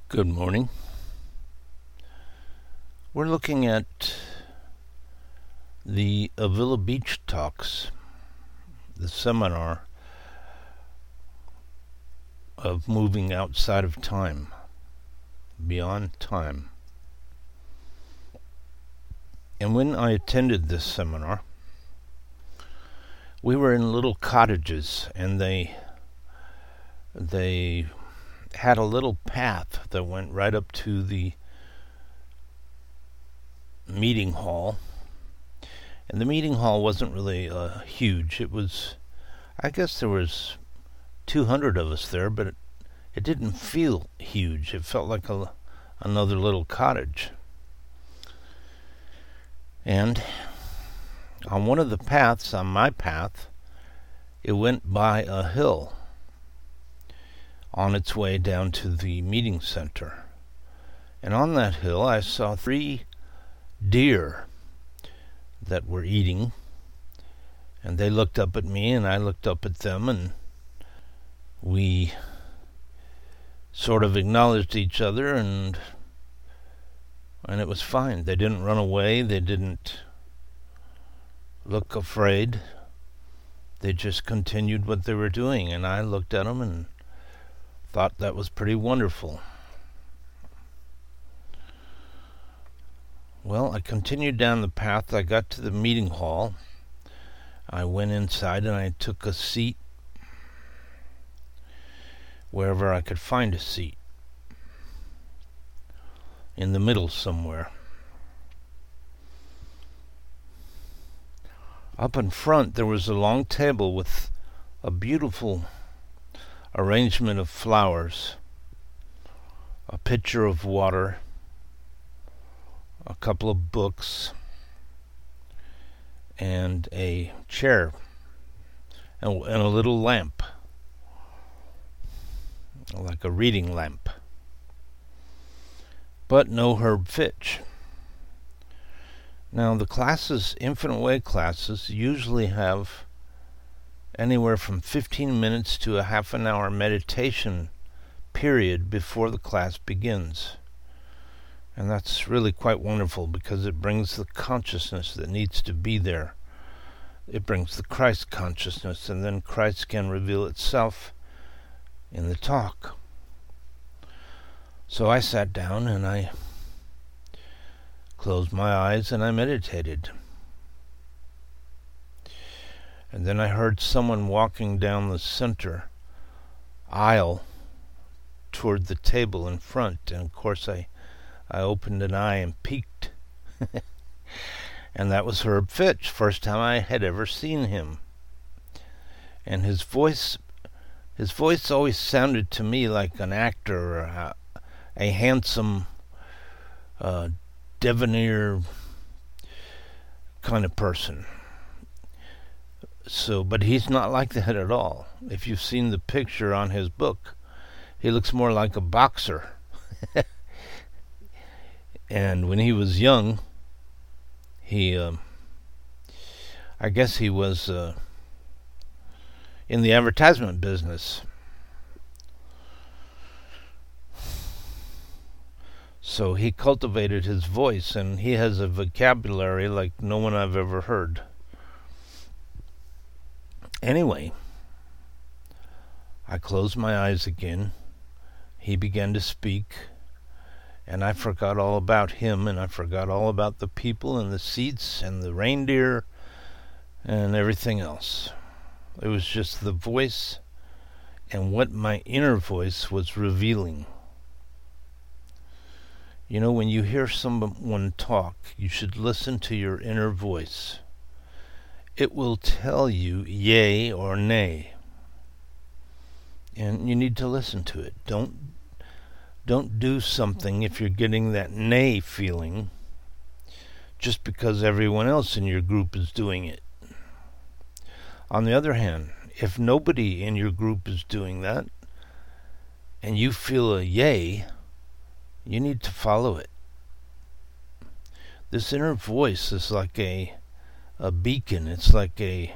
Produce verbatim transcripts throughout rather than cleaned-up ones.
Good morning. We're looking at the Avila Beach Talks, the seminar of moving outside of time, beyond time. And when I attended this seminar, we were in little cottages, and they they had a little path that went right up to the meeting hall. And the meeting hall wasn't really uh, huge. It was, I guess there was two hundred of us there, but it, it didn't feel huge. It felt like a, another little cottage. And on one of the paths, on my path, it went by a hill on its way down to the meeting center. And on that hill I saw three deer that were eating, and they looked up at me and I looked up at them, and we sort of acknowledged each other, and and it was fine. They didn't run away, they didn't look afraid. They just continued what they were doing, and I looked at them and thought that was pretty wonderful. Well, I continued down the path. I got to the meeting hall. I went inside and I took a seat wherever I could find a seat, in the middle somewhere. Up in front there was a long table with a beautiful arrangement of flowers, a pitcher of water, a couple of books, and a chair, and, and a little lamp, like a reading lamp. But no Herb Fitch. Now, the classes, Infinite Way classes, usually have anywhere from fifteen minutes to a half an hour meditation period before the class begins. And that's really quite wonderful, because it brings the consciousness that needs to be there. It brings the Christ consciousness, and then Christ can reveal itself in the talk. So I sat down and I closed my eyes and I meditated. And then I heard someone walking down the center aisle toward the table in front, and of course I I opened an eye and peeked. And that was Herb Fitch, first time I had ever seen him. And his voice his voice always sounded to me like an actor, or a, a handsome uh, debonair kind of person. So, but he's not like that at all. If you've seen the picture on his book, he looks more like a boxer. And when he was young, he, uh, I guess he was uh, in the advertisement business. So he cultivated his voice, and he has a vocabulary like no one I've ever heard. Anyway, I closed my eyes again. He began to speak, and I forgot all about him, and I forgot all about the people and the seats and the reindeer and everything else. It was just the voice and what my inner voice was revealing. You know, when you hear someone talk, you should listen to your inner voice. It will tell you yay or nay, and you need to listen to it. Don't Don't do something if you're getting that nay feeling just because everyone else in your group is doing it. On the other hand, if nobody in your group is doing that and you feel a yay, you need to follow it. This inner voice is like a a beacon. It's like a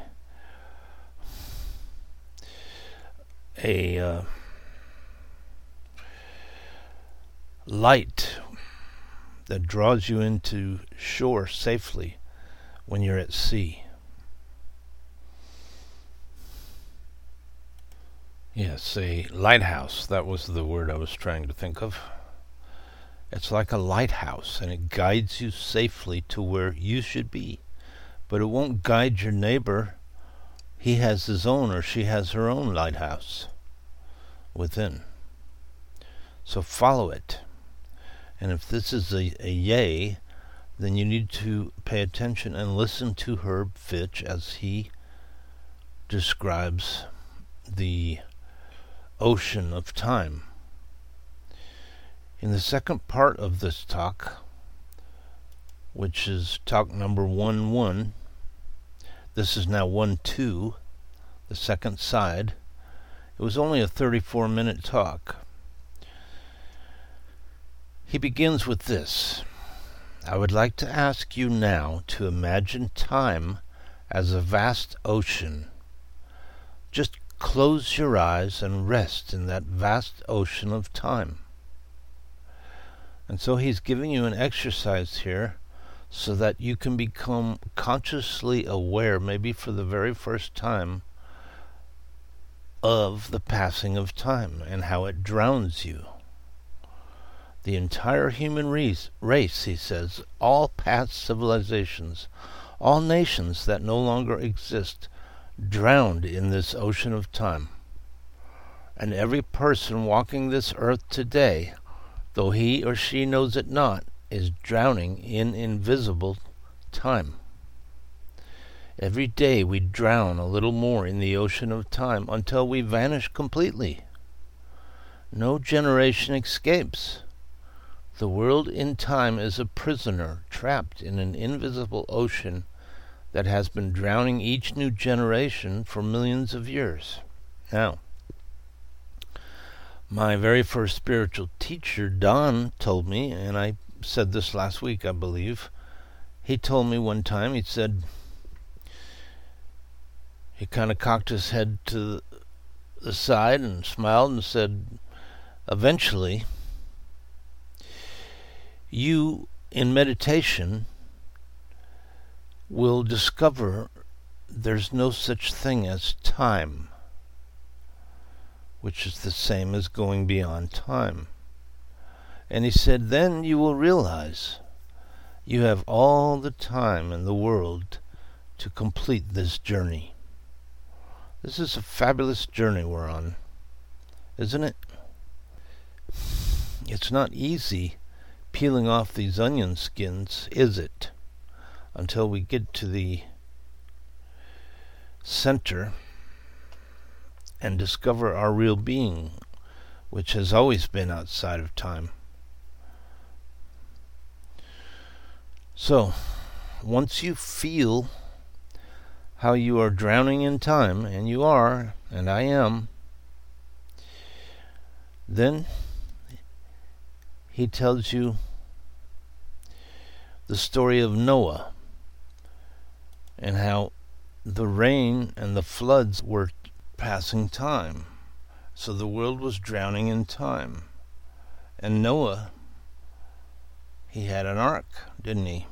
a uh, light that draws you into shore safely when you're at sea. Yes, a lighthouse. That was the word I was trying to think of. It's like a lighthouse, and it guides you safely to where you should be. But it won't guide your neighbor. He has his own, or she has her own lighthouse within. So follow it. And if this is a, a yay, then you need to pay attention and listen to Herb Fitch as he describes the ocean of time. In the second part of this talk, which is talk number one one, this is now one two, the second side. It was only a thirty-four minute talk. He begins with this: I would like to ask you now to imagine time as a vast ocean. Just close your eyes and rest in that vast ocean of time. And so he's giving you an exercise here so that you can become consciously aware, maybe for the very first time, of the passing of time and how it drowns you. The entire human race, race, he says, all past civilizations, all nations that no longer exist, drowned in this ocean of time. And every person walking this earth today, though he or she knows it not, is drowning in invisible time. Every day we drown a little more in the ocean of time until we vanish completely. No generation escapes. The world in time is a prisoner trapped in an invisible ocean that has been drowning each new generation for millions of years. Now, my very first spiritual teacher, Don, told me, and I said this last week, I believe, he told me one time, he said, he kind of cocked his head to the side and smiled and said, eventually, you, in meditation, will discover there's no such thing as time, which is the same as going beyond time. And he said, then you will realize you have all the time in the world to complete this journey. This is a fabulous journey we're on, isn't it? It's not easy peeling off these onion skins, is it? Until we get to the center and discover our real being, which has always been outside of time. So, once you feel how you are drowning in time, and you are, and I am, then he tells you the story of Noah and how the rain and the floods were passing time. So the world was drowning in time. And Noah, he had an ark, didn't he?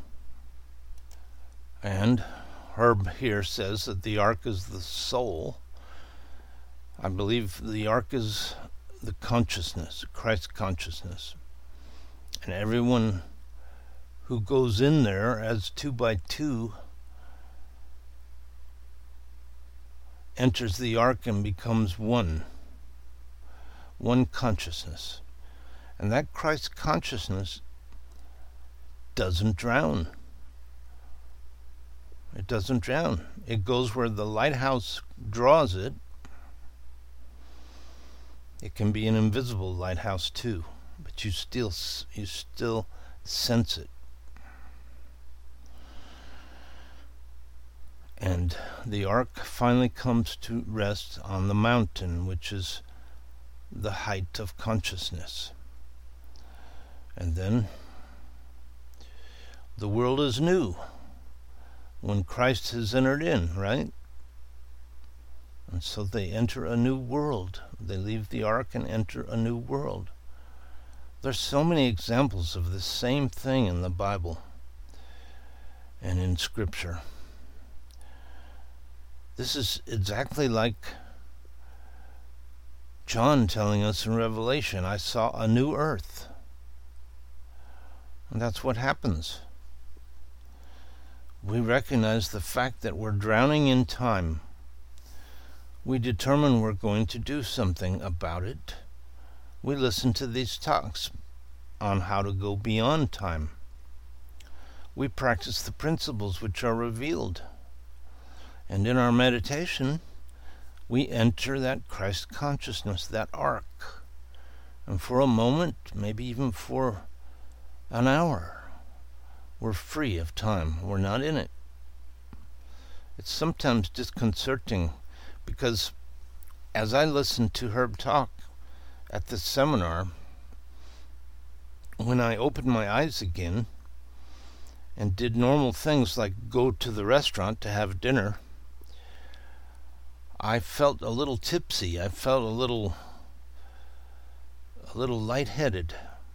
And Herb here says that the ark is the soul. I believe the ark is the consciousness, Christ consciousness. And everyone who goes in there as two by two enters the ark and becomes one. One consciousness. And that Christ consciousness doesn't drown. It doesn't drown. It goes where the lighthouse draws it. It can be an invisible lighthouse too, but you still you still sense it. And the ark finally comes to rest on the mountain, which is the height of consciousness. And then the world is new when Christ has entered in, right? And so they enter a new world. They leave the ark and enter a new world. There's so many examples of the same thing in the Bible and in Scripture. This is exactly like John telling us in Revelation, I saw a new earth. And that's what happens. We recognize the fact that we're drowning in time. We determine we're going to do something about it. We listen to these talks on how to go beyond time. We practice the principles which are revealed. And in our meditation, we enter that Christ consciousness, that ark. And for a moment, maybe even for an hour, we're free of time. We're not in it. It's sometimes disconcerting because as I listened to Herb talk at the seminar, when I opened my eyes again and did normal things like go to the restaurant to have dinner, I felt a little tipsy. I felt a little a little lightheaded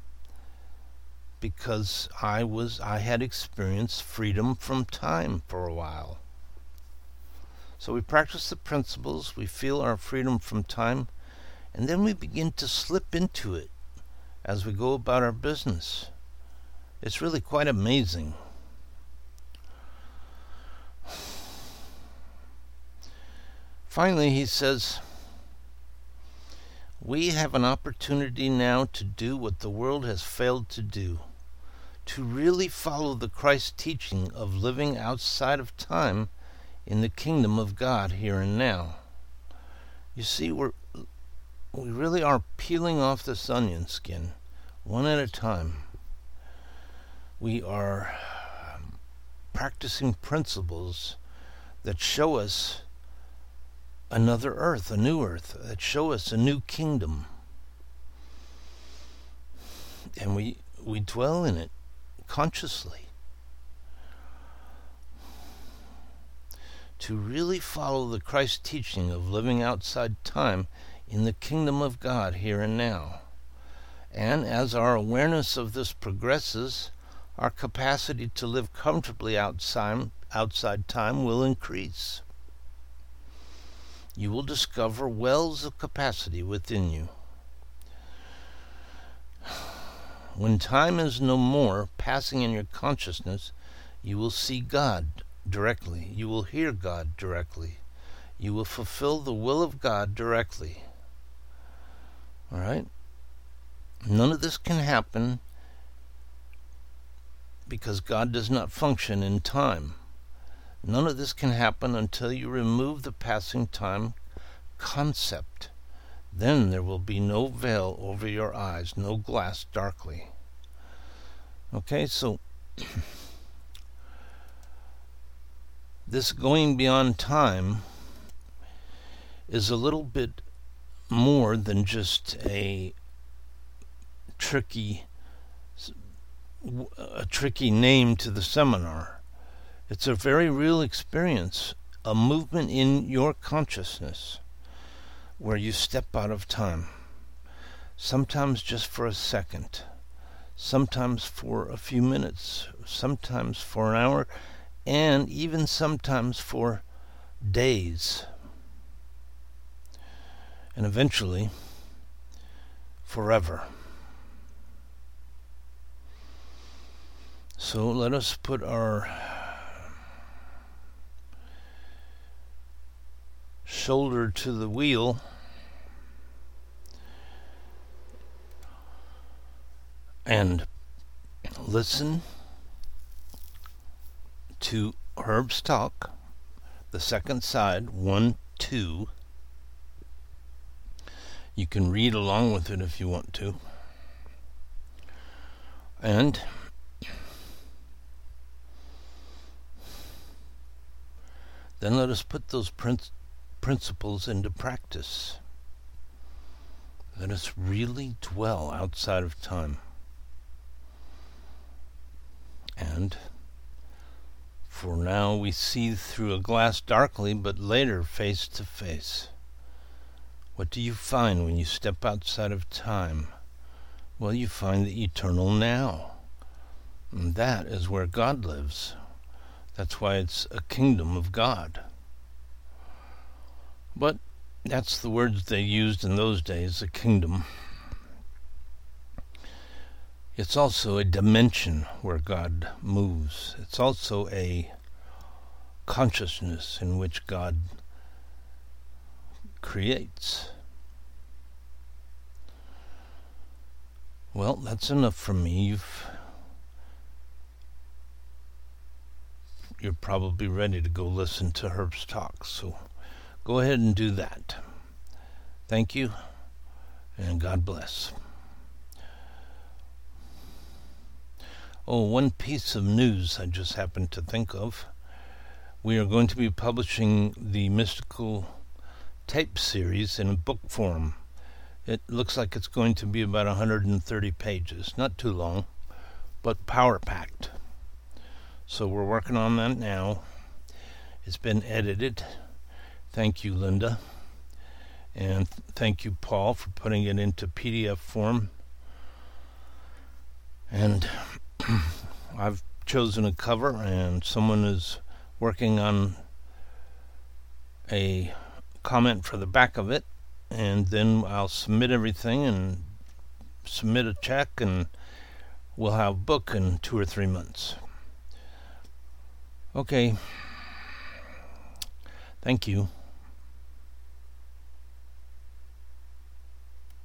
because I was I had experienced freedom from time for a while. So we practice the principles, we feel our freedom from time, and then we begin to slip into it as we go about our business. It's really quite amazing. Finally, he says, we have an opportunity now to do what the world has failed to do, to really follow the Christ teaching of living outside of time in the kingdom of God here and now. You see, we're, we really are peeling off this onion skin, one at a time. We are um, practicing principles that show us another earth, a new earth, that show us a new kingdom. And we we dwell in it consciously. To really follow the Christ teaching of living outside time in the kingdom of God here and now. And as our awareness of this progresses, our capacity to live comfortably outside, outside time will increase. You will discover wells of capacity within you. When time is no more passing in your consciousness, you will see God directly. You will hear God directly. You will fulfill the will of God directly. All right? None of this can happen because God does not function in time. None of this can happen until you remove the passing time concept. Then there will be no veil over your eyes, no glass darkly. Okay, so this going beyond time is a little bit more than just a tricky a tricky name to the seminar. It's a very real experience, a movement in your consciousness where you step out of time, sometimes just for a second, sometimes for a few minutes, sometimes for an hour, and even sometimes for days, and eventually forever. So let us put our shoulder to the wheel and listen to Herb's talk, the second side, one, two. You can read along with it if you want to. And then let us put those principles principles into practice. Let us really dwell outside of time. And for now we see through a glass darkly, but later face to face. What do you find when you step outside of time? Well, you find the eternal now. And that is where God lives. That's why it's a kingdom of God. But that's the words they used in those days, a kingdom. It's also a dimension where God moves. It's also a consciousness in which God creates. Well, that's enough from me. You've, you're probably ready to go listen to Herb's talk, so go ahead and do that. Thank you, and God bless. Oh, one piece of news I just happened to think of. We are going to be publishing the Mystical Tape series in book form. It looks like it's going to be about one hundred thirty pages. Not too long, but power-packed. So we're working on that now. It's been edited. Thank you, Linda. And th- thank you, Paul, for putting it into P D F form. And I've chosen a cover, and someone is working on a comment for the back of it. And then I'll submit everything and submit a check, and we'll have a book in two or three months. Okay. Thank you.